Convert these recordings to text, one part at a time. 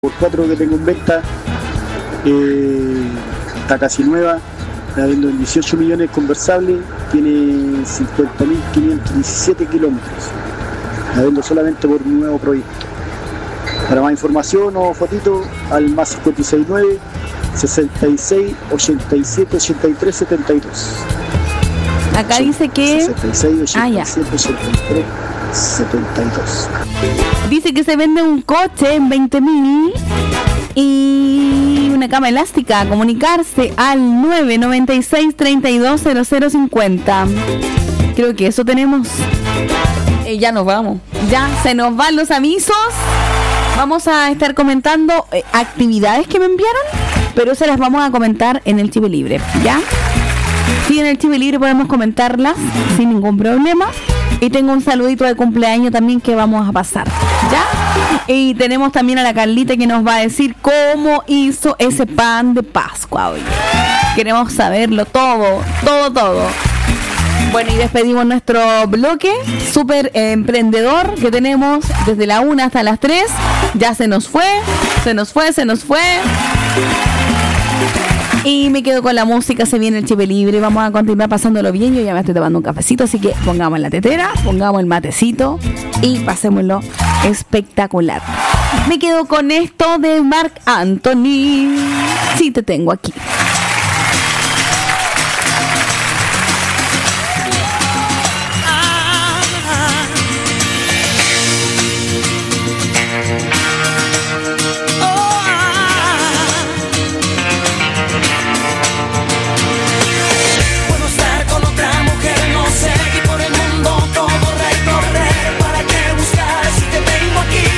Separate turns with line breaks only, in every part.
4x4 que tengo en venta, está casi nueva, la vendo en 18 millones conversable, tiene 50.517 kilómetros, la vendo solamente por un nuevo proyecto. Para más información o fotito al más 569 66 87 83 72.
Acá dice que
66 87 83 72.
Dice que se vende un coche en 20.000 y una cama elástica. Comunicarse al 996 32 0050. Creo que eso tenemos. Ya nos vamos. Ya se nos van los avisos. Vamos a estar comentando actividades que me enviaron, pero se las vamos a comentar en el Chip Libre, ¿ya? Sí, en el Chip Libre podemos comentarlas sin ningún problema. Y tengo un saludito de cumpleaños también que vamos a pasar, ¿ya? Y tenemos también a la Carlita que nos va a decir cómo hizo ese pan de Pascua hoy. Queremos saberlo todo. Bueno, y despedimos nuestro bloque súper emprendedor que tenemos desde la 1 hasta las 3. Ya se nos fue. Y me quedo con la música, se viene el Chip Libre. Vamos a continuar pasándolo bien. Yo ya me estoy tomando un cafecito, así que pongamos la tetera, pongamos el matecito y pasémoslo espectacular. Me quedo con esto de Marc Anthony. Sí, te tengo aquí.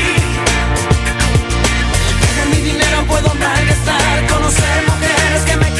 Puedo malgastar, conocer mujeres que me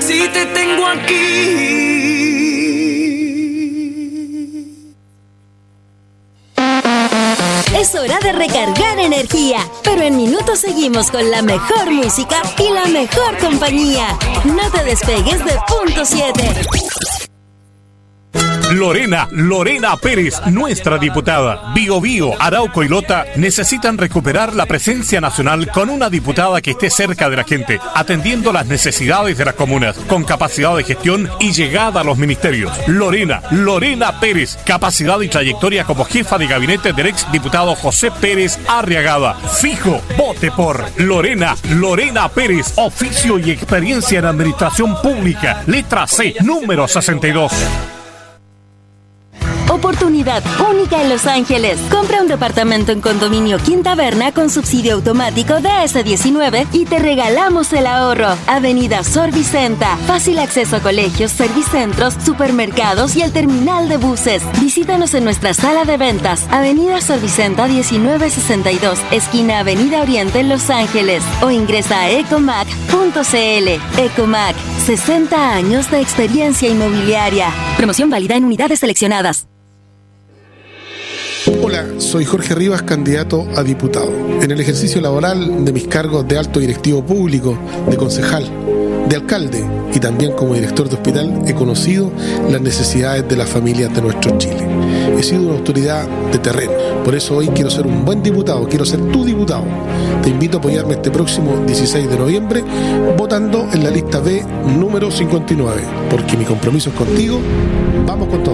si te tengo aquí.
Es hora de recargar energía, pero en minutos seguimos con la mejor música y la mejor compañía. No te despegues de Punto 7.
Lorena Pérez, nuestra diputada. Biobío, Arauco y Lota necesitan recuperar la presencia nacional con una diputada que esté cerca de la gente, atendiendo las necesidades de las comunas, con capacidad de gestión y llegada a los ministerios. Lorena Pérez, capacidad y trayectoria como jefa de gabinete del ex diputado José Pérez Arriagada. Fijo, vote por Lorena Pérez, oficio y experiencia en administración pública, letra C, número 62.
Oportunidad única en Los Ángeles. Compra un departamento en Condominio Quinta Verna con subsidio automático DS19 y te regalamos el ahorro. Avenida Sor Vicenta. Fácil acceso a colegios, servicentros, supermercados y el terminal de buses. Visítanos en nuestra sala de ventas. Avenida Sor Vicenta 1962, esquina Avenida Oriente en Los Ángeles. O ingresa a ecomac.cl. Ecomac, 60 años de experiencia inmobiliaria. Promoción válida en unidades seleccionadas.
Hola, soy Jorge Rivas, candidato a diputado. En el ejercicio laboral de mis cargos de alto directivo público, de concejal, de alcalde y también como director de hospital, he conocido las necesidades de las familias de nuestro Chile. He sido una autoridad de terreno. Por eso hoy quiero ser un buen diputado, quiero ser tu diputado. Te invito a apoyarme este próximo 16 de noviembre votando en la lista B número 59, porque mi compromiso es contigo. Vamos con todo.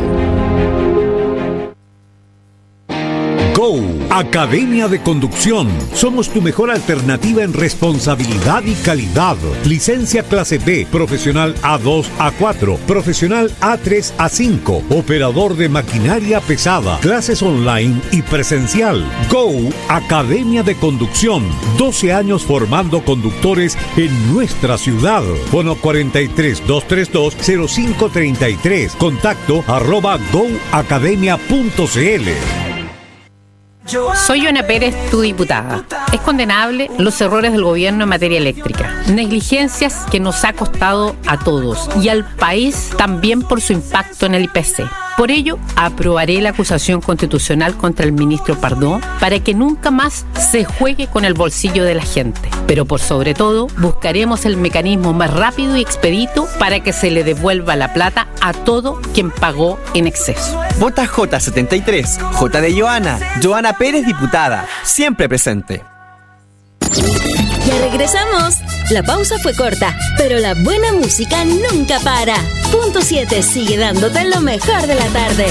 Go, Academia de Conducción. Somos tu mejor alternativa en responsabilidad y calidad. Licencia clase B, profesional A2, A4, profesional A3, A5, operador de maquinaria pesada, clases online y presencial. Go, Academia de Conducción. 12 años formando conductores en nuestra ciudad. Fono 43-232-0533. Contacto @goacademia.cl.
Soy Joana Pérez, tu diputada. Es condenable los errores del gobierno en materia eléctrica, negligencias que nos ha costado a todos y al país también por su impacto en el IPC. Por ello, aprobaré la acusación constitucional contra el ministro Pardo para que nunca más se juegue con el bolsillo de la gente. Pero por sobre todo, buscaremos el mecanismo más rápido y expedito para que se le devuelva la plata a todo quien pagó en exceso.
Vota J73, J de Joana Pérez, diputada, siempre presente.
Ya regresamos. La pausa fue corta, pero la buena música nunca para. Punto 7 sigue dándote lo mejor de la tarde.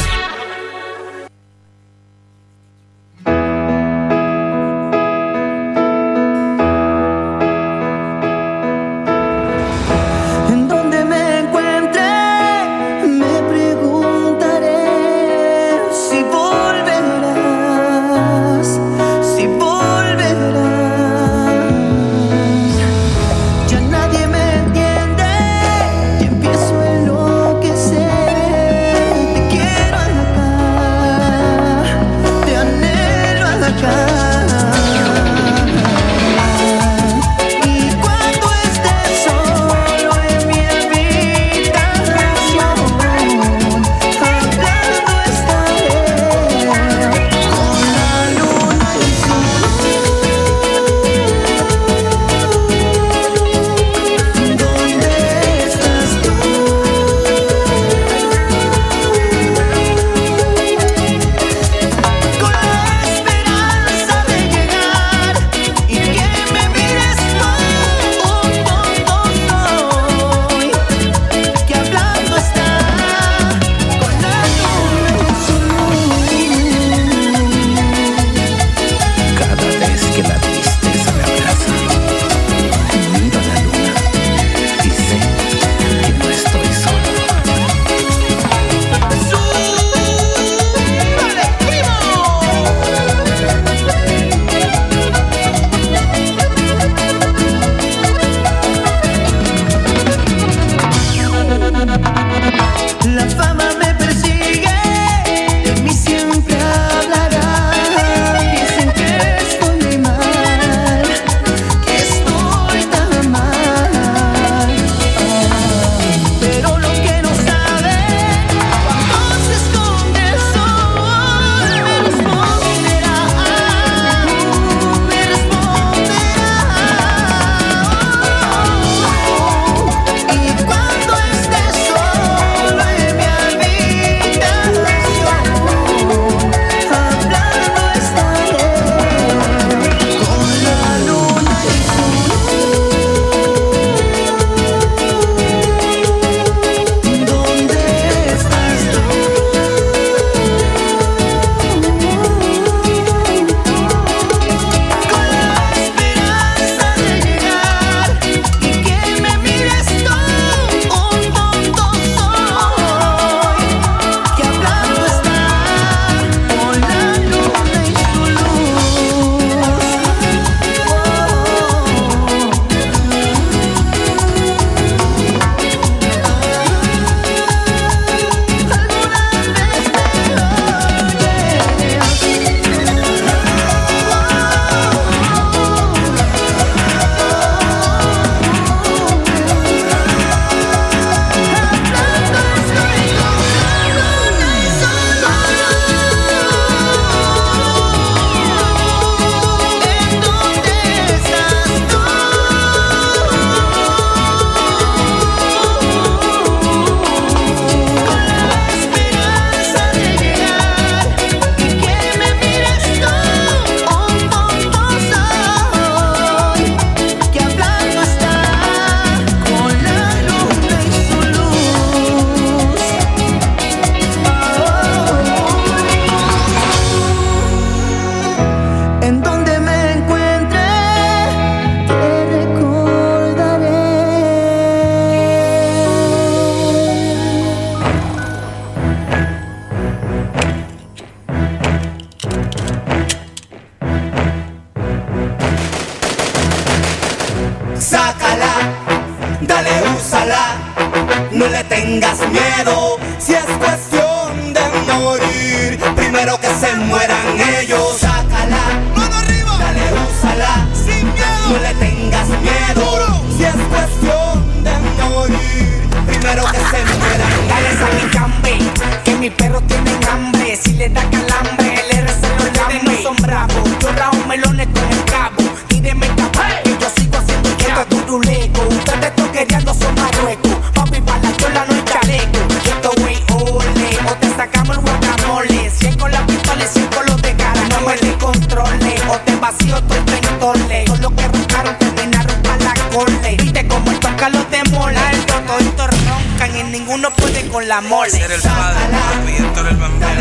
no le tengas miedo. Si es cuestión de morir, primero que se mueran ellos. Sácala, mano arriba, dale, úsala, sin miedo, no le tengas miedo. Si es cuestión de morir, primero que se mueran.
Dale salicambe, que mis perros tienen hambre. Si le da calambre, el RC los lambe. No son bravos, yo rajo melones con el cabo. Tíreme el cabo, que yo sigo haciendo esto turuleco. Ustedes toquereando son Marruecos. Papi, pa' la chola no hay chaleco. Esto wey, ole, o te sacamos el guacamole. 100 con la pistola y 100 con los de cara. No me descontrole, o te vacío todo el pentole. Todos los que roncaron terminaron pa' la cole. Viste como el toca los demola. Toditos roncan y ninguno puede con la mole.
Ser el padre, Héctor el bambino.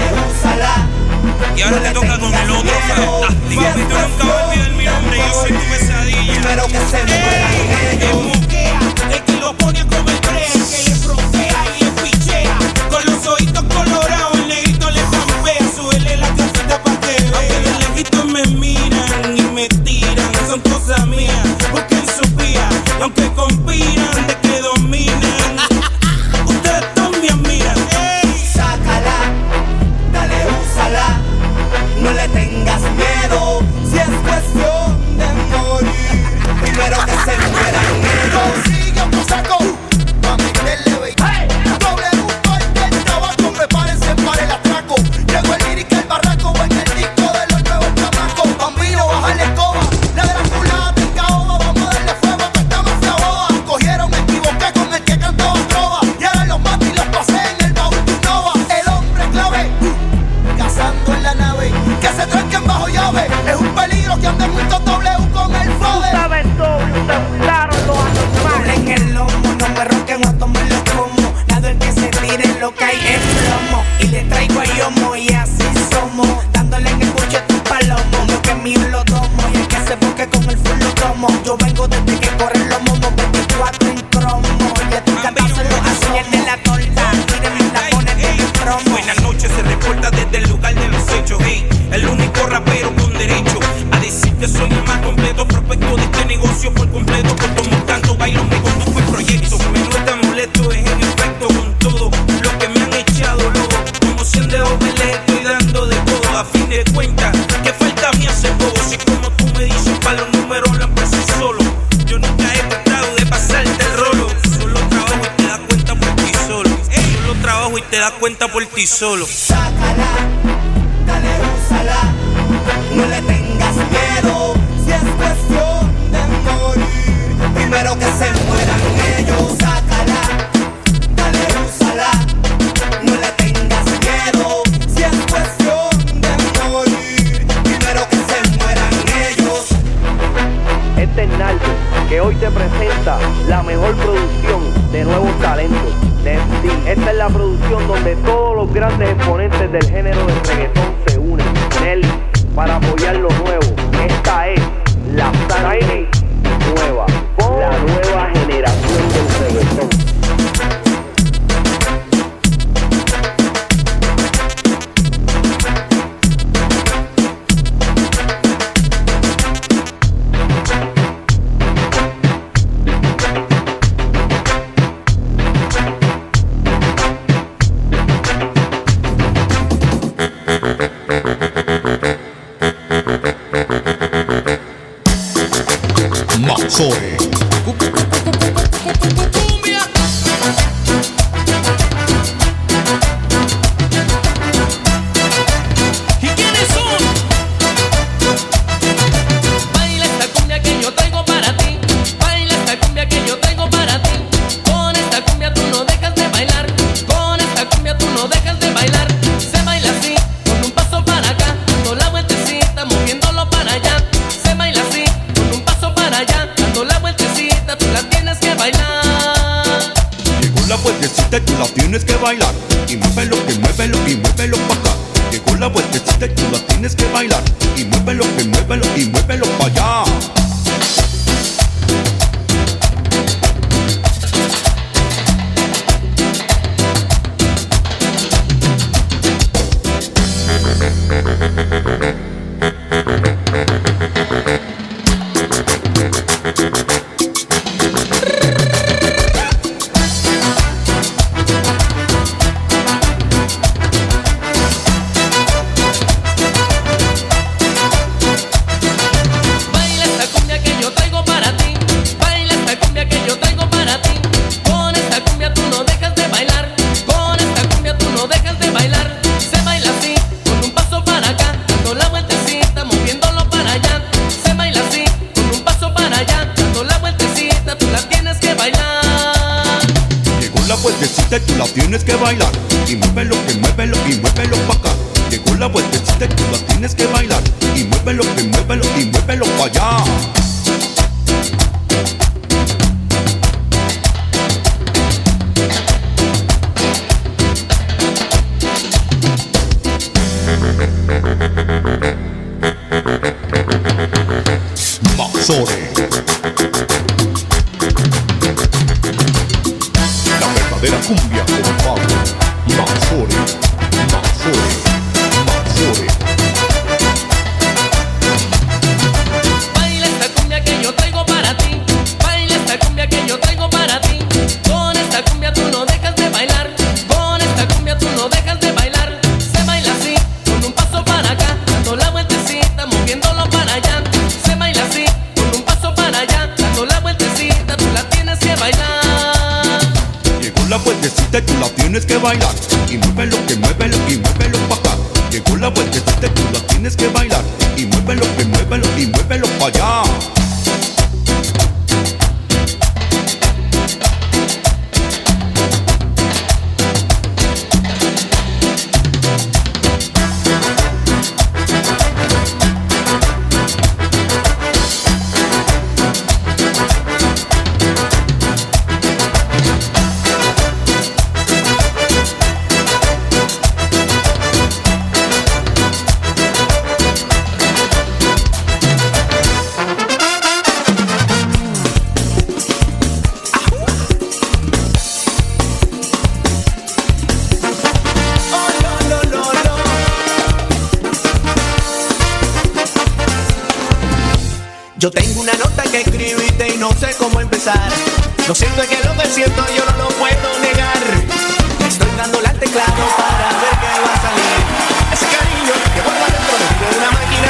Y ahora te toca con el otro fantástico. Papi, tú nunca vas a olvidar mi nombre, yo soy tu pesadilla. Primero que se mueran ellos. El que lo pone a comer brea, que le frontea y le pichea. Con los ojitos colorados, el negrito le campea. Súbele la casita pa' que vea. Aunque de lejitos me miran y me tiran, son cosas mías, busquen su vía. Y aunque conspiran de que dominan, ustedes también miran. Sácala, dale, úsala, no le tengas miedo. Si es cuestión de morir, primero que se mueran ellos.
Consigue otro saco pa' meterle baby. Doble gusto y del tabaco, prepárense para el atraco. Llegó el lírica, el barraco, en el disco de los nuevos chamacos. Bambino, baja la escoba, la de la culada del caoba. Vamos a darle fuego a esta mafia boba. Cogieron, me equivoqué con el que cantaba trova. Y ahora los mato y los pasé en el baúl de Innova. El hombre clave, cazando en la nave. Que se tranquen bajo llave, es un peligro que anden muchos W con el fode.
Sabes doble, te burlaron los anormales. En el lomo, no me roquen a tomar los como. Nada el que se tire lo que hay es plomo. Y le traigo a yomo y así somos. Dándole en el buche tu palomo. Lo que es mío lo tomo y el que se busque con el full lo tomo. Yo vengo desde que corren los momos, 24 en cromo. Y a tu cantárselo así el de la torta. Tírenme la ponen en el promo.
Buenas noches, se reporta desde el lugar de los hechos. Hey, el único rapero con derecho a decir que soy el más completo prospecto de este negocio por completo. Por como tanto bailo me conduzco el proyecto. Me no está molesto, es en efecto con todo lo que me han echado lobo. Como 100 de les estoy dando de todo. A fin de cuentas, que falta a mí hace poco. Si como tú me dices, para los números hablan por sí solo. Yo nunca he tratado de pasarte el rolo. Solo trabajo y te das cuenta por ti solo. Solo trabajo y te das cuenta por ti solo.
Sácala, dale, úsala, no le tengas miedo.
Si es cuestión de morir, primero que se mueran ellos. Sácala, dale, úsala, no le tengas miedo. Si es cuestión de morir, primero que se mueran ellos.
Este es Naldo, que hoy te presenta la mejor producción de nuevos talentos. Esta es la producción donde todos los grandes exponentes del género del reggaetón se unen. Nelly, para apoyar lo nuevo. Esta es la sangre nueva, la nueva generación del reggaetón.
Mazoe.
¿Y quiénes son? Baila esta cumbia que yo traigo para ti. Baila esta cumbia que yo traigo para ti. Con esta cumbia tú no dejas de bailar. Con esta cumbia tú no dejas de bailar. Se baila así, con un paso para acá, dando la vueltecita, moviéndolo para allá. Se baila así, con un paso para allá, dando la vueltecita, tú la tienes que bailar.
Llegó la vueltecita y tú la tienes que bailar. Y muévelo, que muévelo, y muévelo pa' acá. Llegó la vueltecita y tú la tienes que bailar. Y muévelo, que muévelo, y muévelo pa' allá. vueltecita y tú la tienes que bailar. Y muévelo, que muévelo y muévelo pa' acá. Llegó la vueltecita y tú la tienes que bailar. Y muévelo, que muévelo y muévelo pa' allá. Mazore. La verdadera cumbia con Pablo. Mazore, Mazore, Mazore.
Baila esta cumbia que yo traigo para ti. Baila esta cumbia que yo traigo para ti. Con esta cumbia tú no dejas de bailar. Con esta cumbia tú no dejas de bailar. Se baila así, con un paso para acá, dando la vueltecita, moviéndolo para allá. Se baila así, con un paso para allá, dando la vueltecita, tú la tienes que bailar.
Llegó la vueltecita y tú la tienes que bailar. Y muévelo, que muévelo y muévelo pa' acá. Llegó la vueltecita y tú la tienes que bailar. Y muévelo, que muévelo y muévelo pa' allá.
Yo tengo una nota que escribirte y no sé cómo empezar. Lo cierto es que lo que siento yo no lo puedo negar. Estoy dando el teclado para ver qué va a salir. Ese cariño que vuelva dentro de una máquina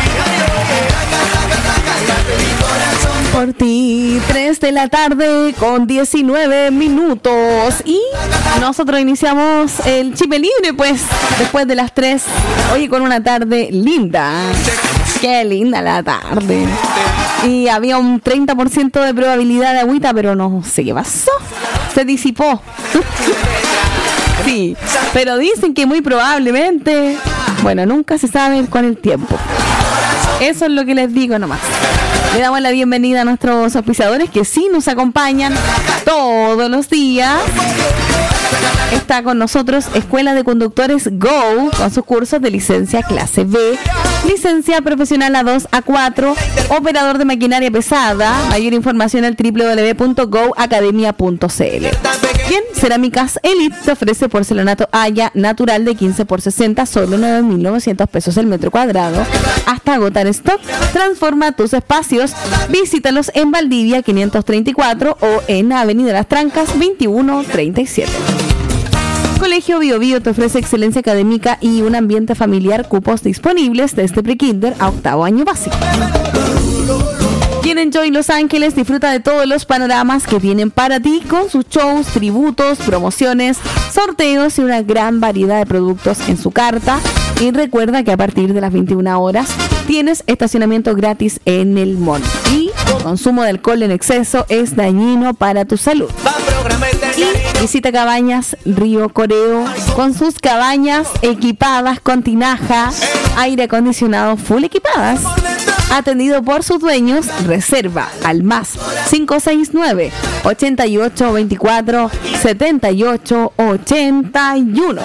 de escribir.
Por ti, 3 de la tarde con 19 minutos. Y nosotros iniciamos el Chipe Libre, pues, después de las 3. Oye, con una tarde linda. Qué linda la tarde. Y había un 30% de probabilidad de agüita, pero no sé qué pasó. Se disipó. Sí, pero dicen que muy probablemente, bueno, nunca se sabe con el tiempo. Eso es lo que les digo nomás. Le damos la bienvenida a nuestros auspiciadores que sí nos acompañan todos los días. Está con nosotros Escuela de Conductores Go, con sus cursos de licencia clase B, licencia profesional A2, A4, operador de maquinaria pesada. Mayor información al www.goacademia.cl. Bien, Cerámicas Elite te ofrece porcelanato Haya natural de 15 por 60, solo 9.900 pesos el metro cuadrado. Hasta agotar stock. Transforma tus espacios. Visítalos en Valdivia 534 o en Avenida Las Trancas 2137. Colegio Bio Bio te ofrece excelencia académica y un ambiente familiar, cupos disponibles desde prekinder a octavo año básico. Y en Enjoy Los Ángeles disfruta de todos los panoramas que vienen para ti con sus shows, tributos, promociones, sorteos y una gran variedad de productos en su carta. Y recuerda que a partir de las 21 horas tienes estacionamiento gratis en el mall. Y consumo de alcohol en exceso es dañino para tu salud. Y visita Cabañas Río Coreo con sus cabañas equipadas con tinaja, aire acondicionado full equipadas. Atendido por sus dueños, reserva al más 569 88 24 78 81.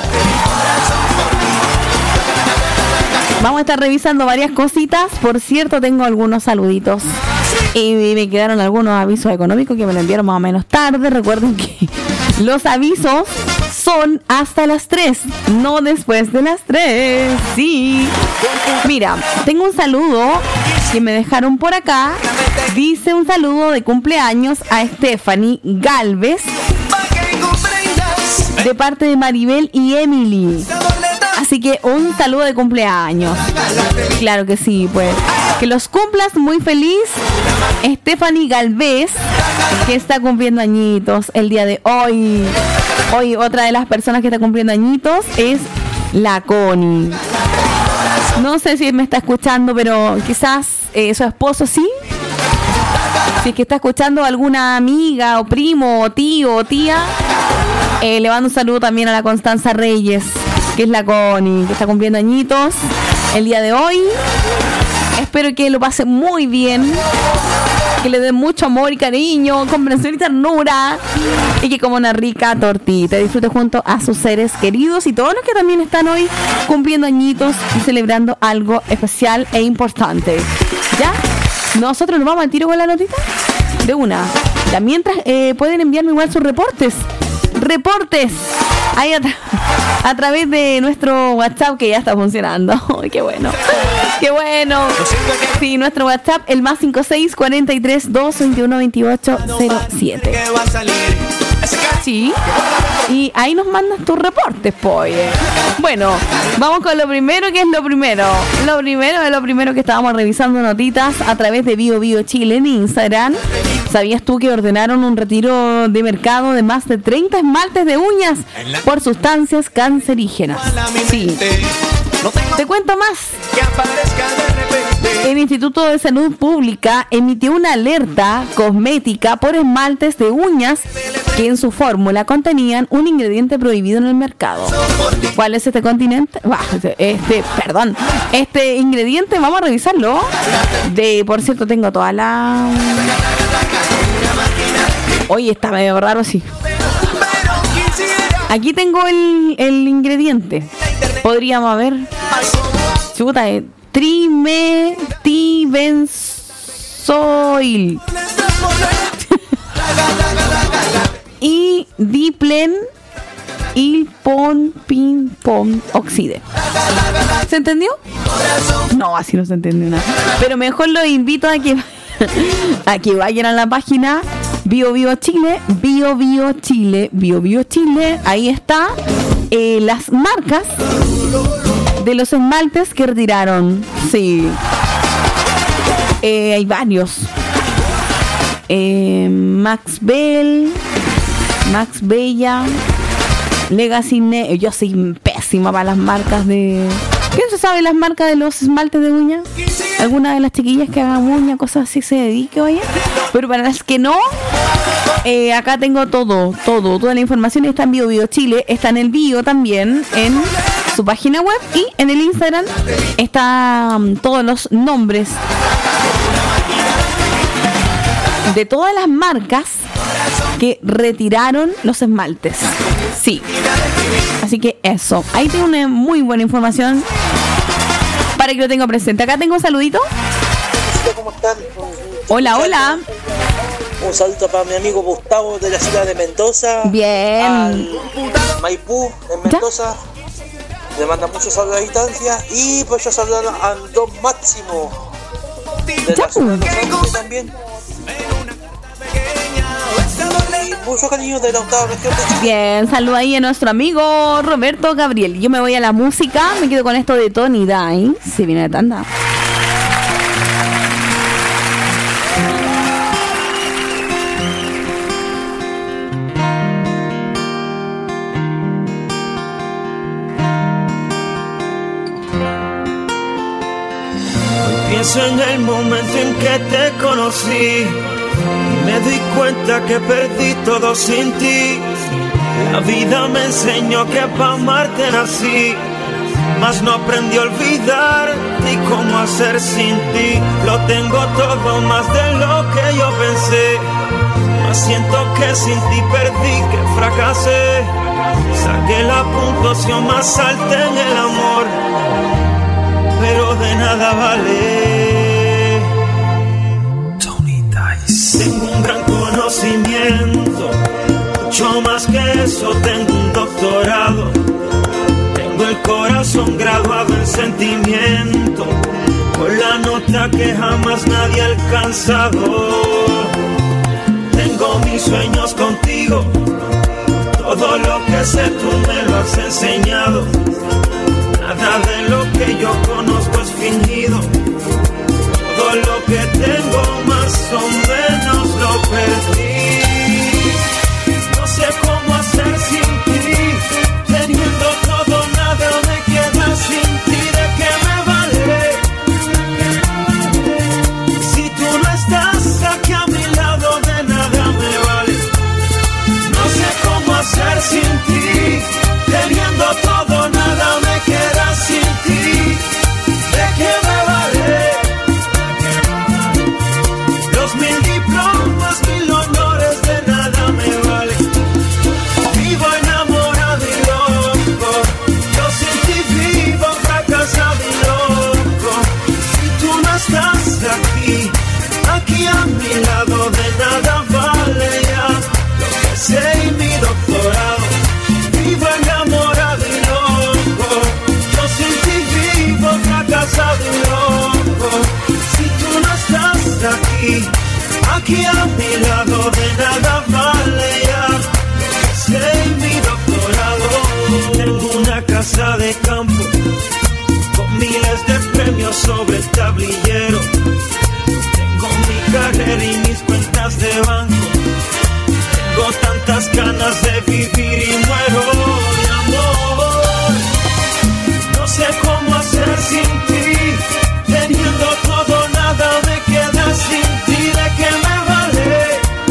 Vamos a estar revisando varias cositas. Por cierto, tengo algunos saluditos y me quedaron algunos avisos económicos que me lo enviaron más o menos tarde. Recuerden que los avisos son hasta las 3, no después de las 3. Sí. Mira, tengo un saludo que me dejaron por acá. Dice un saludo de cumpleaños a Stephanie Galvez de parte de Maribel y Emily. Así que un saludo de cumpleaños. Claro que sí, pues. Que los cumplas muy feliz, Stephanie Galvez, que está cumpliendo añitos el día de hoy. Hoy otra de las personas que está cumpliendo añitos es la Connie. No sé si me está escuchando, pero quizás su esposo sí. Si es que está escuchando alguna amiga o primo o tío o tía, Le mando un saludo también a la Constanza Reyes, que es la Connie, que está cumpliendo añitos el día de hoy. Espero que lo pase muy bien, que le den mucho amor y cariño, comprensión y ternura, y que coma una rica tortita, disfrute junto a sus seres queridos y todos los que también están hoy cumpliendo añitos y celebrando algo especial e importante. ¿Ya? Nosotros nos vamos al tiro con la notita de una. Ya, mientras pueden enviarme igual sus reportes ahí a través de nuestro WhatsApp, que ya está funcionando. ¡Qué bueno! ¡Qué bueno! Sí, nuestro WhatsApp, el más 56 43 221 28 07. Sí, y ahí nos mandas tus reportes, pues. Bueno, vamos con lo primero, que es lo primero. Lo primero es lo primero, que estábamos revisando notitas a través de Bio Bio Chile en Instagram. ¿Sabías tú que ordenaron un retiro de mercado de más de 30 esmaltes de uñas por sustancias cancerígenas? Sí. Te cuento más. El Instituto de Salud Pública emitió una alerta cosmética por esmaltes de uñas que en su fórmula contenían un ingrediente prohibido en el mercado. ¿Cuál es este continente? Este ingrediente, vamos a revisarlo. Por cierto, tengo toda la... Oye, está medio raro, sí. Aquí tengo el ingrediente. Podríamos ver. Chuta, trimetibenzoil y diplen ilponpinpon oxide. ¿Se entendió? No, así no se entendió nada. Pero mejor los invito a que vayan a la página Bio Bio Chile, Bio Bio Chile, Bio Bio Chile. Ahí está las marcas de los esmaltes que retiraron. Sí. Hay varios. Max Bella, Legacy yo soy pésima para las marcas de... ¿Quién se sabe las marcas de los esmaltes de uña? ¿Alguna de las chiquillas que hagan uña, cosas así, se dedique, oye? Pero para las que no, acá tengo toda la información está en Bio Bio Chile, está en el bio también, en su página web, y en el Instagram están todos los nombres de todas las marcas que retiraron los esmaltes. Sí. Así que eso. Ahí tengo una muy buena información para que lo tenga presente. Acá tengo un saludito.
¿Cómo están?
Hola.
Un saludo para mi amigo Gustavo de la ciudad de Mendoza.
Bien.
Al Maipú, en Mendoza. Le manda muchos saludos a distancia. Y pues yo saludo a Don Máximo de la ciudad de Mendoza también. Y mucho cariño de la octava región de Chile.
Bien, saludo ahí a nuestro amigo Roberto Gabriel. Yo me voy a la música, me quedo con esto de Tony Dine. Se viene de tanda.
Pienso en el momento en que te conocí. Me di cuenta que perdí todo sin ti. La vida me enseñó que pa' amarte nací, mas no aprendí a olvidar ni cómo hacer sin ti. Lo tengo todo más de lo que yo pensé, mas siento que sin ti perdí, que fracasé. Saqué la puntuación más alta en el amor, pero de nada vale. Tengo un gran conocimiento, mucho más que eso, tengo un doctorado. Tengo el corazón graduado en sentimiento, con la nota que jamás nadie ha alcanzado. Tengo mis sueños contigo, todo lo que sé tú me lo has enseñado. Nada de lo que yo conozco es fingido. Todo lo que tengo más o menos lo perdí. No sé cómo hacer sin ti. Teniendo todo, nada me queda sin ti. ¿De qué me vale? Si tú no estás aquí a mi lado, de nada me vale. No sé cómo hacer sin Aquí a mi lado de nada vale ya lo que sé y mi doctorado. Tengo una casa de campo con miles de premios sobre el tablillero. Tengo mi carrera y mis cuentas de banco. Tengo tantas ganas de vivir y muero de amor. No sé cómo hacer sin ti, teniendo todo, nada me queda sin ti. ¿De qué me vale?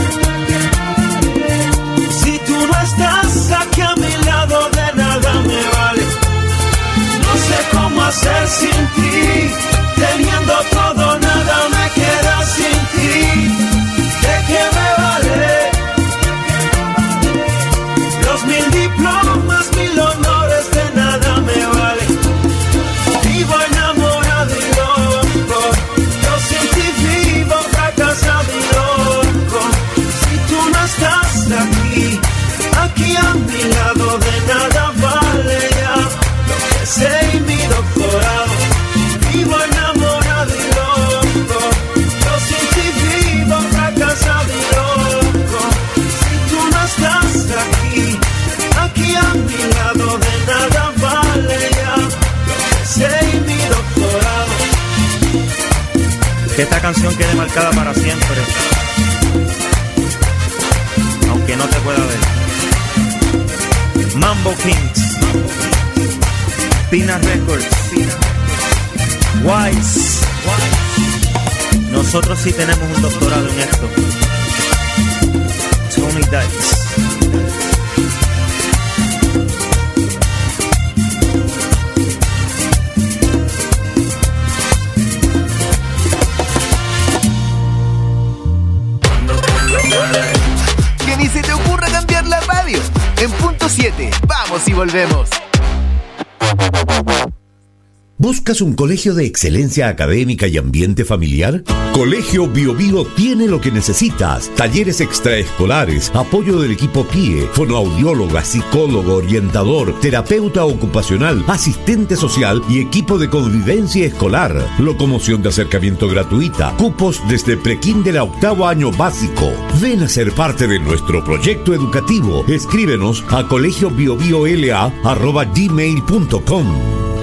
Si tú no estás aquí a mi lado, de nada me vale. No sé cómo hacer sin ti, teniendo todo, nada me queda sin ti. ¿De qué me vale? Los 1000 diplomas, 1000 honores, de nada me vale. Vivo enamorado y loco, yo sin ti vivo fracasado y loco. Si tú no estás aquí, aquí a mi lado, de nada vale ya lo que sé y mi doctorado. Vivo enamorado y loco, yo sin ti vivo fracasado y loco. Si tú no estás aquí, aquí a mi lado, de nada vale ya lo que sé y mi doctorado.
Que esta canción quede marcada para siempre, aunque no te pueda ver. Mambo Kings, Pina Records, Wise. Nosotros sí tenemos un doctorado en esto. Tony Dice.
Que ni se te ocurra cambiar la radio. En punto 7, vamos y volvemos.
¿Buscas un colegio de excelencia académica y ambiente familiar? Colegio Bio Bio tiene lo que necesitas. Talleres extraescolares, apoyo del equipo PIE, fonoaudióloga, psicólogo, orientador, terapeuta ocupacional, asistente social y equipo de convivencia escolar. Locomoción de acercamiento gratuita. Cupos desde prekinder a 8º año básico. Ven a ser parte de nuestro proyecto educativo. Escríbenos a colegiobioBioLA@gmail.com.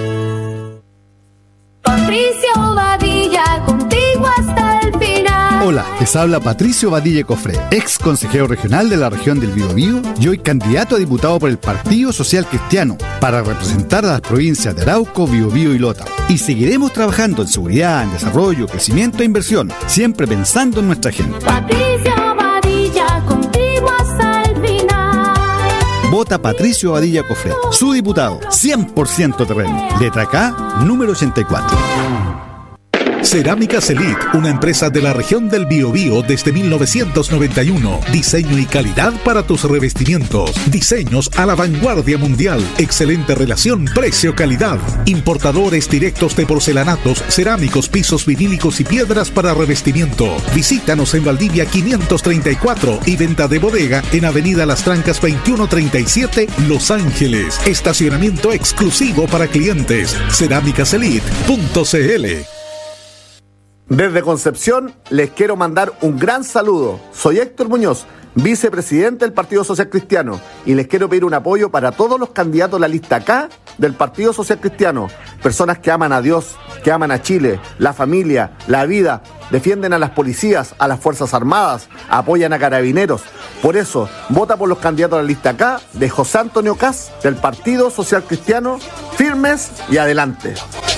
Patricio Badilla, contigo hasta el final.
Hola, les habla Patricio Badilla Cofré, ex consejero regional de la región del Biobío y hoy candidato a diputado por el Partido Social Cristiano para representar a las provincias de Arauco, Biobío y Lota. Y seguiremos trabajando en seguridad, en desarrollo, crecimiento e inversión, siempre pensando en nuestra gente.
Patricio Badilla, contigo hasta el final.
Vota Patricio Badilla Cofré, su diputado, 100% terreno. Letra K, número 84.
Cerámicas Elite, una empresa de la región del Biobío desde 1991. Diseño y calidad para tus revestimientos. Diseños a la vanguardia mundial. Excelente relación precio-calidad. Importadores directos de porcelanatos, cerámicos, pisos vinílicos y piedras para revestimiento. Visítanos en Valdivia 534 y venta de bodega en Avenida Las Trancas 2137, Los Ángeles. Estacionamiento exclusivo para clientes. Cerámicaselite.cl.
Desde Concepción les quiero mandar un gran saludo. Soy Héctor Muñoz, vicepresidente del Partido Social Cristiano, y les quiero pedir un apoyo para todos los candidatos de la lista K del Partido Social Cristiano. Personas que aman a Dios, que aman a Chile, la familia, la vida, defienden a las policías, a las Fuerzas Armadas, apoyan a carabineros. Por eso, vota por los candidatos de la lista K de José Antonio Caz del Partido Social Cristiano. Firmes y adelante.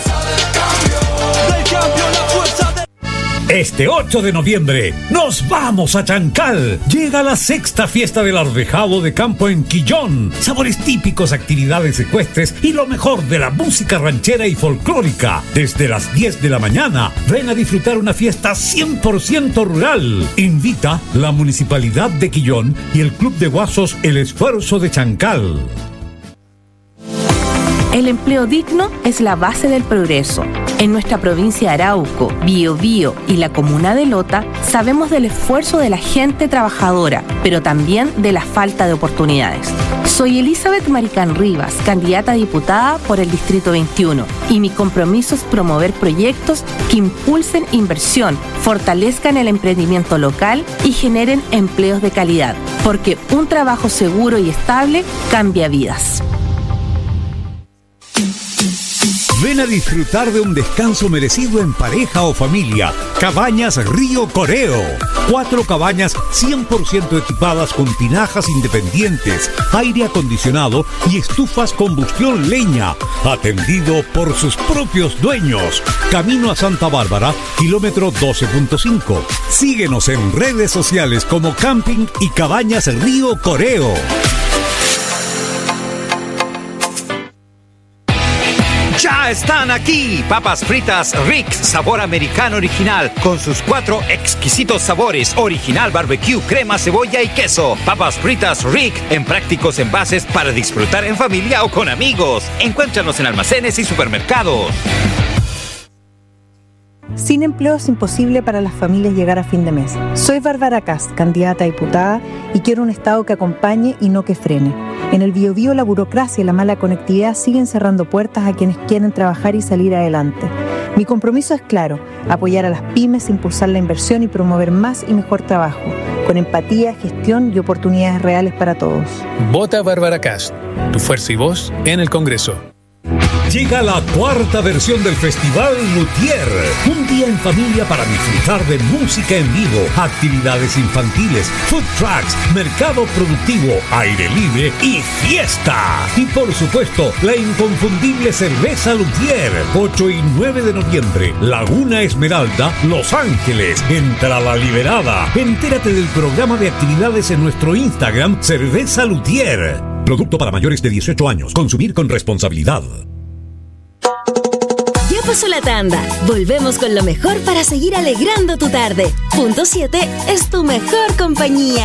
Este 8 de noviembre nos vamos a Chancal. Llega la 6ª fiesta del arvejado de campo en Quillón. Sabores típicos, actividades ecuestres y lo mejor de la música ranchera y folclórica. Desde las 10 de la mañana, ven a disfrutar una fiesta 100% rural. Invita la Municipalidad de Quillón y el Club de Guasos El Esfuerzo de Chancal.
El empleo digno es la base del progreso.
En nuestra provincia de Arauco, Biobío y la comuna de Lota, sabemos del esfuerzo de la gente trabajadora, pero también de la falta de oportunidades. Soy Elizabeth Maricán Rivas, candidata a diputada por el Distrito 21, y mi compromiso es promover proyectos que impulsen inversión, fortalezcan el emprendimiento local y generen empleos de calidad, porque un trabajo seguro y estable cambia vidas.
Ven a disfrutar de un descanso merecido en pareja o familia. Cabañas Río Coreo. 4 cabañas 100% equipadas con tinajas independientes, aire acondicionado y estufas combustión leña. Atendido por sus propios dueños. Camino a Santa Bárbara, kilómetro 12.5. Síguenos en redes sociales como Camping y Cabañas Río Coreo.
¡Ya están aquí! Papas fritas Rick, sabor americano original, con sus 4 exquisitos sabores: original, barbecue, crema, cebolla y queso. Papas fritas Rick, en prácticos envases para disfrutar en familia o con amigos. Encuéntranos en almacenes y supermercados.
Sin empleo es imposible para las familias llegar a fin de mes. Soy Bárbara Cast, candidata a diputada, y quiero un Estado que acompañe y no que frene. En el Biobío, la burocracia y la mala conectividad siguen cerrando puertas a quienes quieren trabajar y salir adelante. Mi compromiso es claro: apoyar a las pymes, impulsar la inversión y promover más y mejor trabajo, con empatía, gestión y oportunidades reales para todos.
Vota Bárbara Cast, tu fuerza y voz en el Congreso.
Llega la 4ª versión del Festival Luthier. Un día en familia para disfrutar de música en vivo, actividades infantiles, food trucks, mercado productivo, aire libre y fiesta. Y por supuesto, la inconfundible cerveza Luthier. 8 y 9 de noviembre, Laguna Esmeralda, Los Ángeles. Entra la liberada. Entérate del programa de actividades en nuestro Instagram, Cerveza Luthier. Producto para mayores de 18 años. Consumir con responsabilidad.
Ya pasó la tanda. Volvemos con lo mejor para seguir alegrando tu tarde. Punto 7 es tu mejor compañía.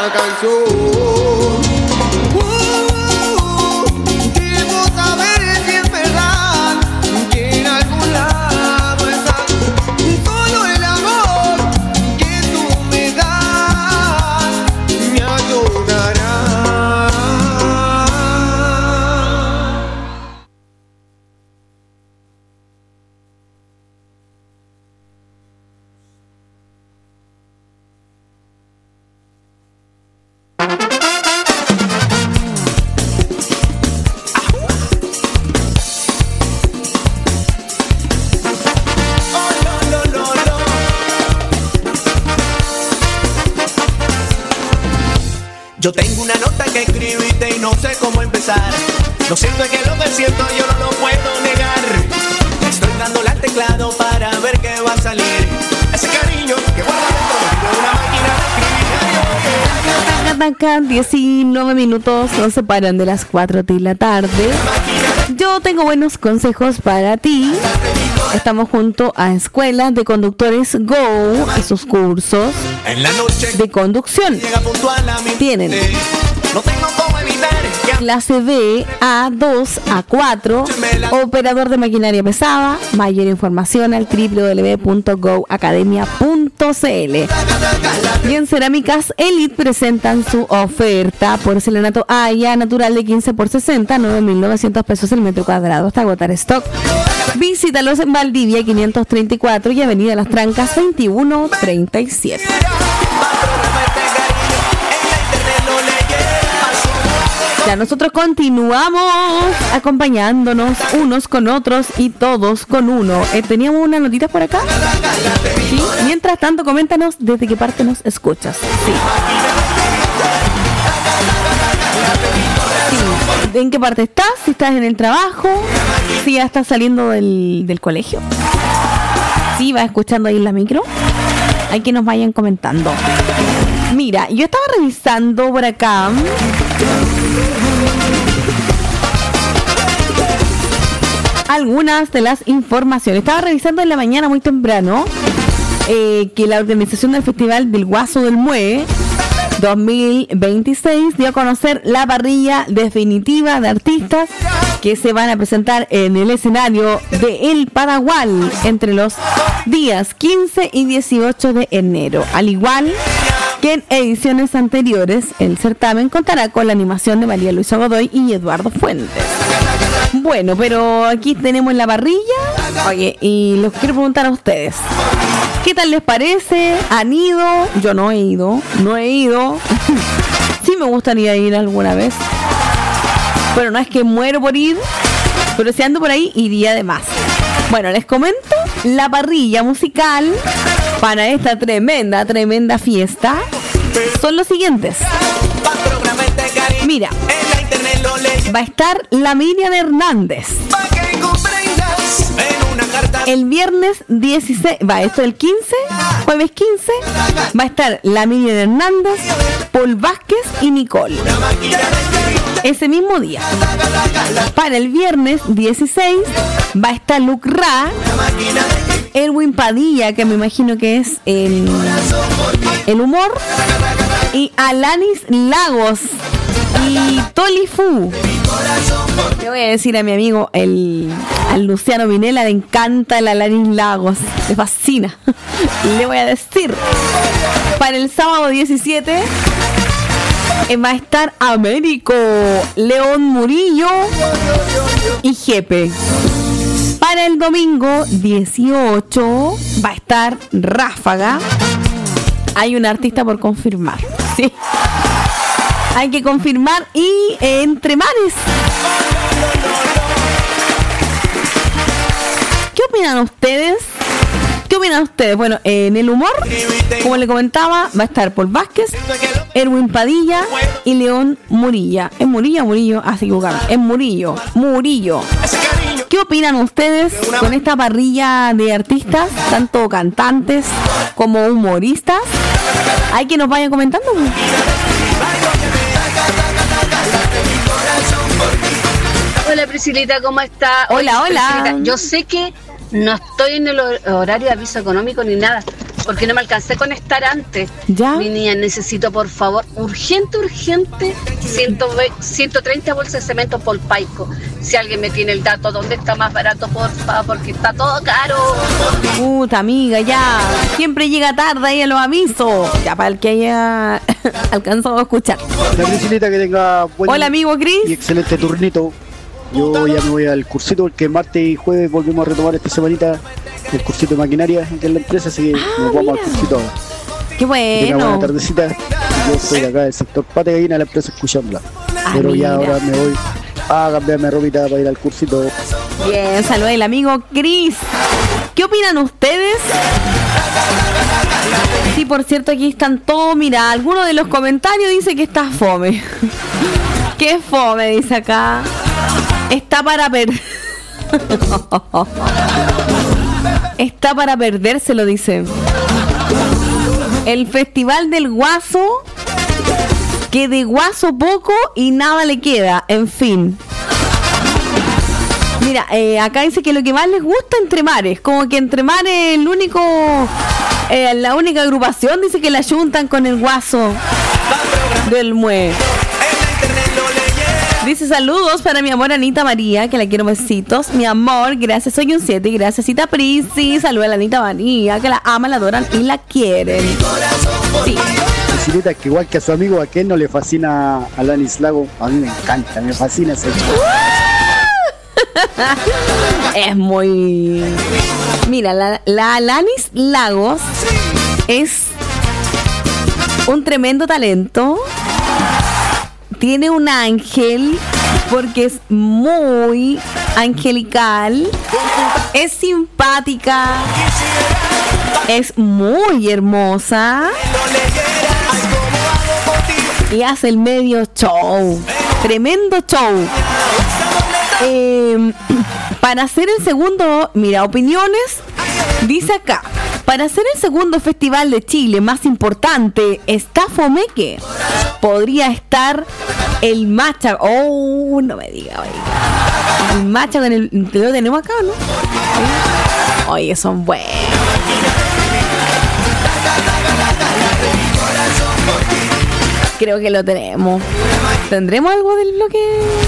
canción. Debo saber si es verdad que en algún lado está solo el amor que tú me das me ayudará. Yo tengo una nota que escribiste y no sé cómo empezar. Lo cierto es que lo que siento yo no lo puedo negar. Estoy dándole al teclado para ver qué va a salir. Ese cariño que guarda dentro de una máquina de escribir.
19 minutos nos separan de las 4 de la tarde. Yo tengo buenos consejos para ti. Estamos junto a Escuela de Conductores Go y sus cursos de conducción. Tienen clase B, A2, A4, operador de maquinaria pesada. Mayor información al www.goacademia.cl. Y en Cerámicas Elite presentan su oferta. Porcelanato Aya natural de 15 por 60, 9.900 pesos el metro cuadrado hasta agotar stock. Visítalos en Valdivia 534 y Avenida Las Trancas 2137. Ya nosotros continuamos acompañándonos unos con otros y todos con uno. ¿Teníamos unas notitas por acá? ¿Sí? Mientras tanto, coméntanos desde qué parte nos escuchas. Sí. Sí. ¿En qué parte estás? Si estás en el trabajo, si ya estás saliendo del colegio, si vas escuchando ahí en la micro. Hay que nos vayan comentando. Mira, yo estaba revisando por acá algunas de las informaciones. Estaba revisando en la mañana muy temprano que la organización del Festival del Guaso del Mue 2026 dio a conocer la parrilla definitiva de artistas que se van a presentar en el escenario de El Paraguay entre los días 15 y 18 de enero. Al igual que en ediciones anteriores, el certamen contará con la animación de María Luisa Godoy y Eduardo Fuentes. Bueno, pero aquí tenemos la parrilla. Oye, y los quiero preguntar a ustedes, ¿qué tal les parece? ¿Han ido? Yo no he ido. Sí me gustaría ir alguna vez. Bueno, no es que muero por ir, pero si ando por ahí, iría de más. Bueno, les comento la parrilla musical para esta tremenda fiesta. Son los siguientes. Mira, va a estar la Miriam Hernández. El viernes 16, esto el 15, jueves 15, va a estar la Miriam Hernández, Paul Vázquez y Nicole. Ese mismo día. Para el viernes 16 va a estar Luc Ra, Erwin Padilla, que me imagino que es el humor, y Alanis Lagos y Toli Fu. Le voy a decir a mi amigo al Luciano Minella, le encanta el Alanis Lagos, le fascina. Le voy a decir, para el sábado 17 va a estar Américo, León Murillo y Jepe. Para el domingo 18 va a estar Ráfaga. Hay un artista por confirmar, sí. Hay que confirmar. Y Entre Mares. ¿Qué opinan ustedes? Bueno, en el humor, como le comentaba, va a estar Paul Vázquez, Erwin Padilla y León Murillo. ¿Es Murillo? Así que es Murillo. ¿Qué opinan ustedes con esta parrilla de artistas, tanto cantantes como humoristas? Hay que nos vayan comentando.
Hola Priscilita, ¿cómo está?
Hola.
Priscilita, yo sé que no estoy en el horario de aviso económico ni nada. porque no me alcancé a conectar antes.
¿Ya?
Mi niña, necesito por favor, urgente, 130 bolsas de cemento por Paico. Si alguien me tiene el dato, ¿dónde está más barato, porfa? Porque está todo caro.
Puta amiga, ya. Siempre llega tarde ahí a los avisos. Ya para el que haya alcanzado a escuchar.
La Priscilita, que tenga buen
Hola amigo Cris.
y excelente turnito. Yo ya me voy al cursito porque martes y jueves volvemos a retomar esta semanita el cursito de maquinaria que es la empresa, así que nos vamos al cursito ahora.
Qué bueno.
Una buena tardecita. Yo estoy acá del sector Pate Gallina, la empresa escuchándola. Pero ya ahora me voy a cambiarme ropita para ir al cursito.
Bien, saluda el amigo Cris. ¿Qué opinan ustedes? Sí, por cierto, aquí están todos. Mira, alguno de los comentarios dice que está fome. ¿Qué fome? Dice acá. Está para Está para perderse, lo dice. El Festival del Guaso, que de guaso poco y nada le queda. En fin. Mira, acá dice que lo que más les gusta Entre Mares. Como que Entre Mares el único... la única agrupación, dice que la juntan con el guaso del Mue. Dice saludos para mi amor Anita María, que la quiero, besitos. Mi amor, gracias, soy un 7. Gracias, Cita Prisi. Saluda a la Anita María, que la aman, la adoran y la quieren. Sí.
Priscilita, que igual que a su amigo, ¿a quién no le fascina a Alanis Lago? A mí me encanta, me fascina ese chico.
Es muy... Mira, la Alanis Lagos es un tremendo talento. Tiene un ángel porque es muy angelical, es simpática, es muy hermosa y hace el medio show, tremendo show. Para hacer el segundo, mira, opiniones, dice acá, para hacer el segundo festival de Chile más importante, está Fomeque. Podría estar el Macha. Oh, no me diga, oiga. El Macha con el... Lo tenemos acá, ¿no? ¿Sí? Oye, son buenos. Creo que lo tenemos. ¿Tendremos algo del bloque?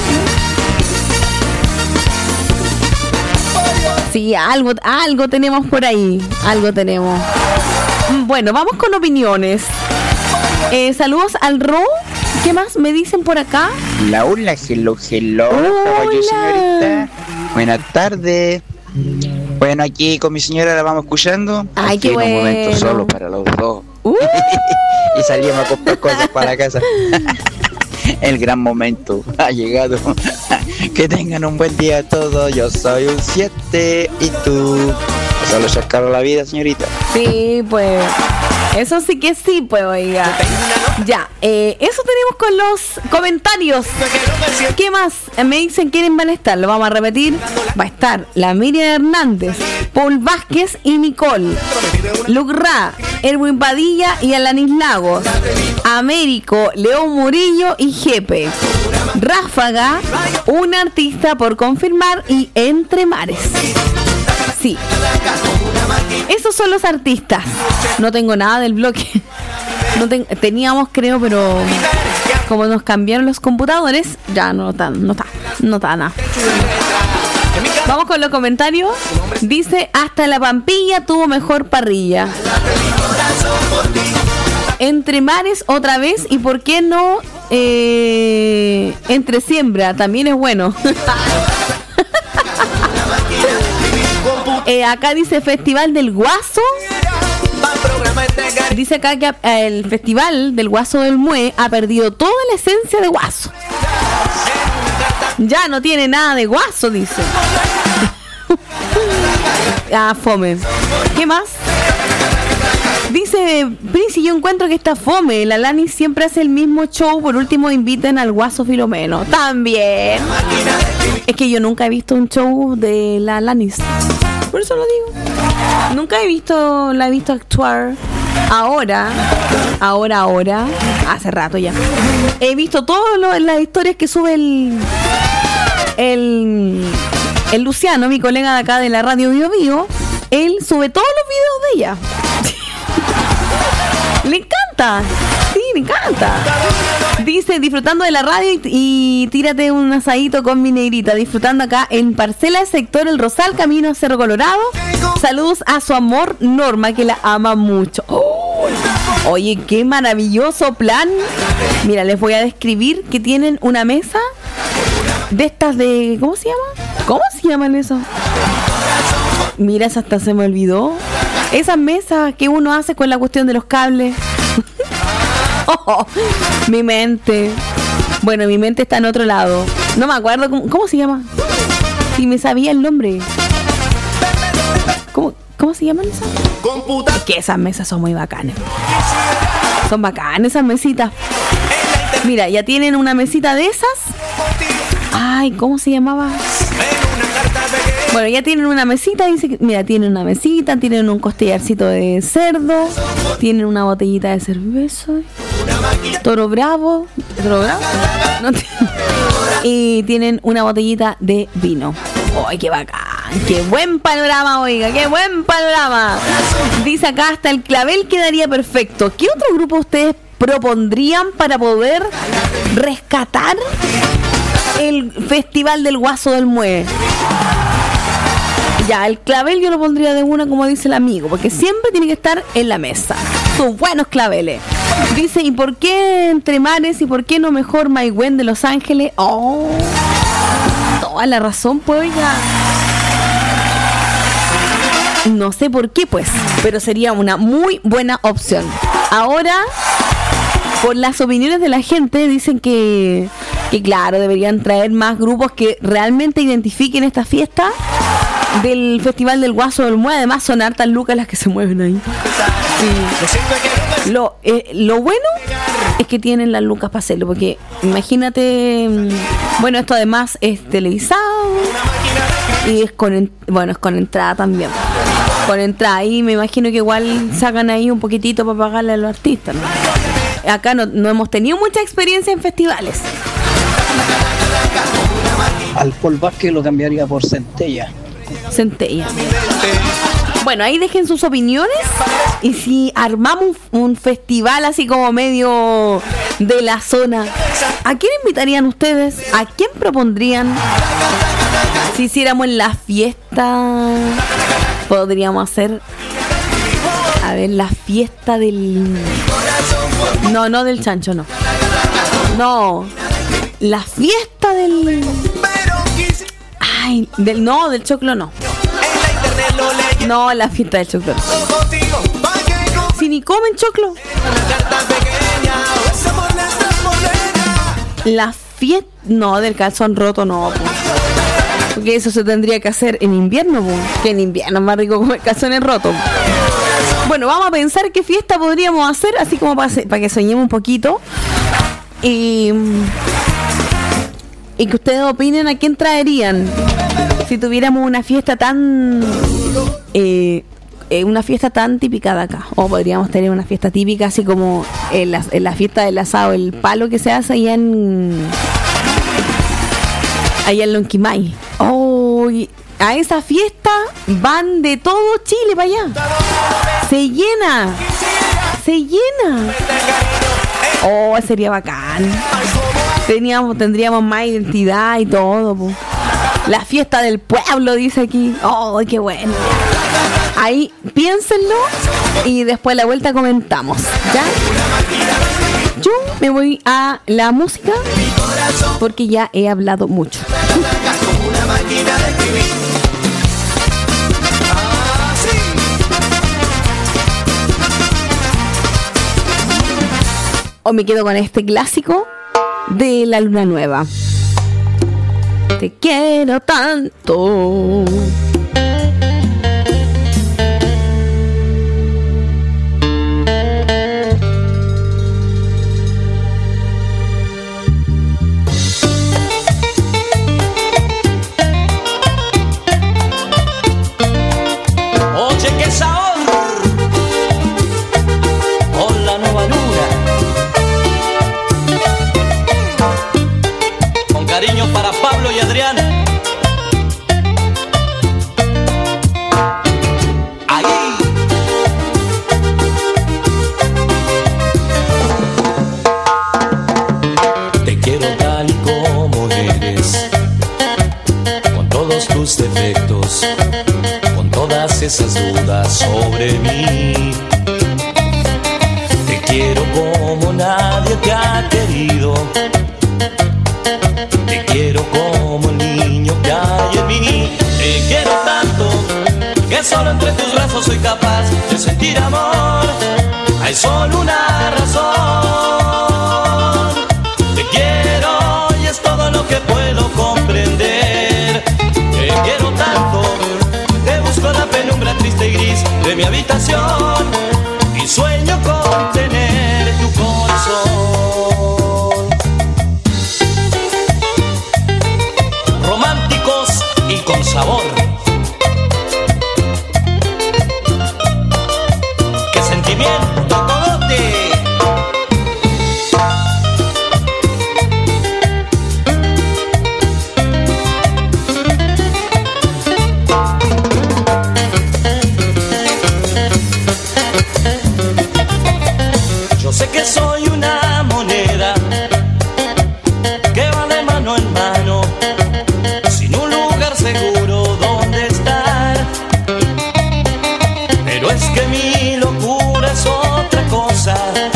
Sí, algo tenemos por ahí. Algo tenemos. Bueno, vamos con opiniones. Saludos al Ro. ¿Qué más me dicen por acá?
Hola, hello. Hola, señorita. Buenas tardes. Bueno, aquí con mi señora la vamos escuchando.
Ay, qué bueno.
Un momento solo para los dos. Y salimos a comprar cosas para la casa. El gran momento ha llegado. Que tengan un buen día todos. Yo soy un 7 y tú. Solo sacaron la vida, señorita.
Sí, pues. Eso sí que sí, pues, oiga. Ya, eso tenemos con los comentarios. ¿Qué más? Me dicen quiénes van a estar. Lo vamos a repetir. Va a estar la Miriam Hernández, Paul Vázquez y Nicole, Luc Ra, Erwin Padilla y Alanis Lagos, Américo, León Murillo y Jepe, Ráfaga, un artista por confirmar y Entre Mares. Sí. Esos son los artistas. No tengo nada del bloque. Teníamos, creo, pero como nos cambiaron los computadores, ya no está nada. Vamos con los comentarios. Dice, hasta la Pampilla tuvo mejor parrilla. Entre Mares otra vez, y por qué no Entre Siembra, también es bueno. Acá dice Festival del Guaso. Dice acá que el Festival del Guaso del Mue ha perdido toda la esencia de guaso. Ya no tiene nada de guaso, dice. Fome. ¿Qué más? Dice Prince, yo encuentro que está fome. La Lani siempre hace el mismo show. Por último inviten al Guaso Filomeno. También. Es que yo nunca he visto un show de la Lanis. Por eso lo digo. Nunca la he visto actuar. Ahora. Hace rato ya. He visto todas las historias que sube el Luciano, mi colega de acá de la radio Bio Bio. Él sube todos los videos de ella. Le encanta. Sí, le encanta. Dice, disfrutando de la radio y tírate un asadito con mi negrita. Disfrutando acá en Parcela Sector El Rosal, camino a Cerro Colorado. Saludos a su amor Norma, que la ama mucho. ¡Oh! Oye, qué maravilloso plan. Mira, les voy a describir que tienen una mesa de estas de... ¿Cómo se llama? ¿Cómo se llaman eso? Mira, esa hasta se me olvidó. Esas mesas que uno hace con la cuestión de los cables. Oh, mi mente. Bueno, mi mente está en otro lado. No me acuerdo cómo se llama. Si me sabía el nombre. ¿Cómo se llaman esas? Es que esas mesas son muy bacanas. Son bacanas esas mesitas. Mira, ya tienen una mesita de esas. Ay, ¿cómo se llamaba? Bueno, ya tienen una mesita, dice que, mira, tienen una mesita, tienen un costillarcito de cerdo, tienen una botellita de cerveza, Toro Bravo, no y tienen una botellita de vino. ¡Ay, qué bacán! ¡Qué buen panorama, oiga! ¡Qué buen panorama! Dice acá, hasta el clavel quedaría perfecto. ¿Qué otro grupo ustedes propondrían para poder rescatar el Festival del Guaso del Mue? Ya, el clavel yo lo pondría de una, como dice el amigo, porque siempre tiene que estar en la mesa. Sus buenos claveles. Dice, ¿y por qué Entre Mares y por qué no mejor Maigüen de Los Ángeles? Oh, toda la razón, pues, ya. No sé por qué, pues, pero sería una muy buena opción. Ahora, por las opiniones de la gente, dicen que claro, deberían traer más grupos que realmente identifiquen esta fiesta del Festival del Guaso del Mue. Además son hartas lucas las que se mueven ahí. Sí. Lo bueno es que tienen las lucas para hacerlo, porque imagínate, bueno, esto además es televisado y es con entrada también. Con entrada, y me imagino que igual sacan ahí un poquitito para pagarle a los artistas, ¿no? Acá no hemos tenido mucha experiencia en festivales.
Al Paul Vázquez lo cambiaría por Centella.
Bueno, ahí dejen sus opiniones. Y si armamos un festival así como medio de la zona, ¿a quién invitarían ustedes? ¿A quién propondrían? Si hiciéramos en la fiesta, podríamos hacer, a ver, la fiesta del... No del chancho, no. No, la fiesta del... Ay, del choclo no. No, la fiesta del choclo no. Si ni comen choclo. La fiesta... No, del calzón roto no. Porque eso se tendría que hacer en invierno, que en invierno es más rico comer calzones rotos. Bueno, vamos a pensar qué fiesta podríamos hacer, así como para que soñemos un poquito. Y que ustedes opinen a quién traerían. Si tuviéramos una fiesta tan típica de acá, o podríamos tener una fiesta típica así como en la fiesta del asado, el palo que se hace allá en Lonquimay. Oh, a esa fiesta van de todo Chile para allá. Se llena. Oh, sería bacán. Tendríamos más identidad y todo, po. La fiesta del pueblo, dice aquí. Oh, qué bueno. Ahí piénsenlo y después a la vuelta comentamos, ¿ya? Yo me voy a la música porque ya he hablado mucho. O me quedo con este clásico de La Luna Nueva. Te quiero tanto.
Oye, qué sabor con la nueva luna. Con cariño para Pablo y Adrián.
lejos, con todas esas dudas sobre mí. Te quiero como nadie te ha querido. Te quiero como el niño que hay en mí. Te quiero tanto que solo entre tus brazos soy capaz de sentir amor. Hay solo una razón. Te quiero y es todo lo que puedo comprender. Te quiero tanto que busco la penumbra triste y gris de mi habitación y sueño con tener tu corazón. Románticos y con sabor. ¡Qué sentimiento, cogote! Yo sé que soy una moneda que va de mano en mano, sin un lugar seguro donde estar. Pero es que mi locura es otra cosa,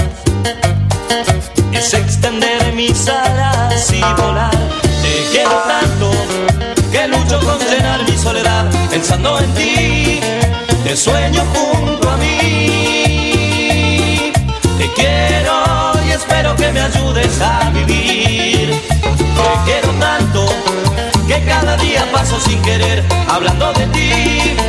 es extender mis alas y volar. Te quiero tanto que lucho con llenar mi soledad pensando en ti. Te sueño junto a mí. Te quiero y espero que me ayudes a vivir. Te quiero tanto que cada día paso sin querer hablando de ti.